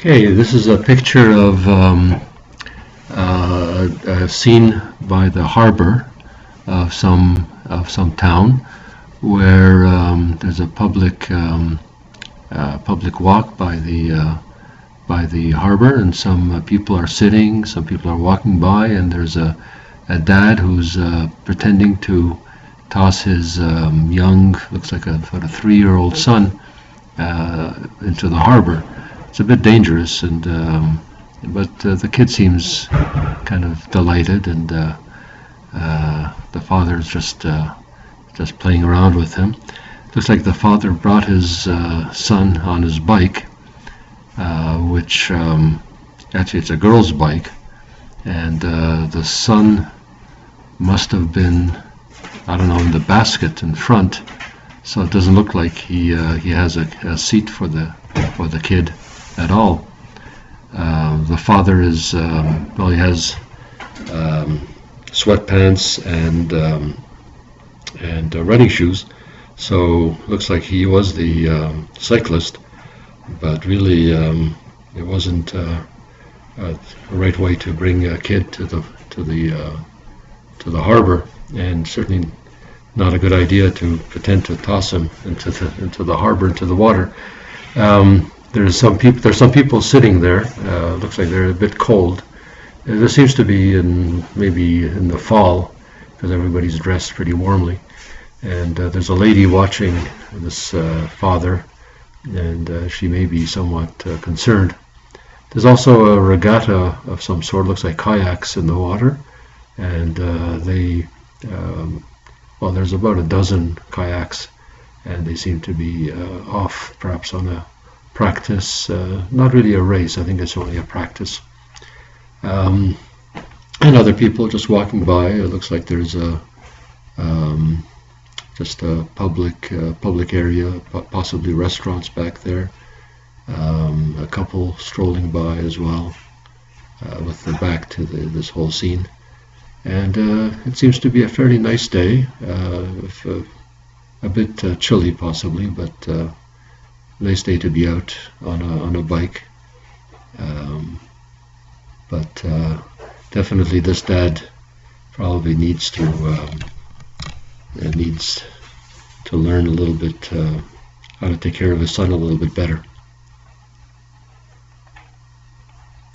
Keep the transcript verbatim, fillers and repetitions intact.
Okay, this is a picture of um, uh, a scene by the harbor of some of some town where um, there's a public um, uh, public walk by the uh, by the harbor, and some uh, people are sitting, some people are walking by, and there's a, a dad who's uh, pretending to toss his um, young, looks like a, about a three-year-old son uh, into the harbor. It's a bit dangerous, and um, but uh, the kid seems kind of delighted, and uh, uh, the father's just uh, just playing around with him. Looks like the father brought his uh, son on his bike, uh, which um, actually it's a girl's bike, and uh, the son must have been, I don't know, in the basket in front, so it doesn't look like he uh, he has a, a seat for the for the kid at all. Uh, the father is, um, well, he has um, sweatpants and um, and uh, running shoes, so looks like he was the um, cyclist, but really um, it wasn't uh, a right way to bring a kid to the to the uh, to the harbor, and certainly not a good idea to pretend to toss him into the into the harbor, into the water. Um, There's some people. There's some people sitting there. Uh, looks like they're a bit cold. Uh, this seems to be in maybe in the fall, because everybody's dressed pretty warmly. And uh, there's a lady watching this uh, father, and uh, she may be somewhat uh, concerned. There's also a regatta of some sort. Looks like kayaks in the water, and uh, they, um, well, there's about a dozen kayaks, and they seem to be uh, off, perhaps on a practice, uh, not really a race, I think it's only a practice. Um, and other people just walking by. It looks like there's a um, just a public uh, public area, possibly restaurants back there. Um, a couple strolling by as well, uh, with their back to the, this whole scene. And uh, it seems to be a fairly nice day, uh, if, uh, a bit uh, chilly possibly, but uh, nice day to be out on a on a bike, um, but uh, definitely this dad probably needs to um, uh, needs to learn a little bit uh, how to take care of his son a little bit better.